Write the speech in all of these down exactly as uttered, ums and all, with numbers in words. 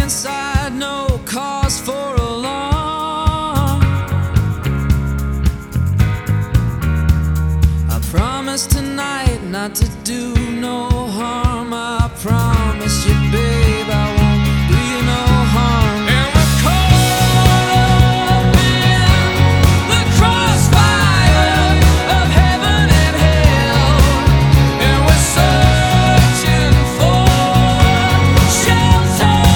inside, no cause for alarm. I promise tonight not to do no harm. I promise you, babe, I won't do you no harm. And we're caught up in the crossfire of heaven and hell, and we're searching for shelter.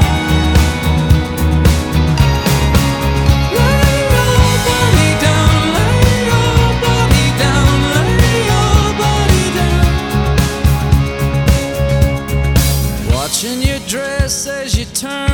Lay your body down, lay your body down, lay your body down. Watching your dress as you turn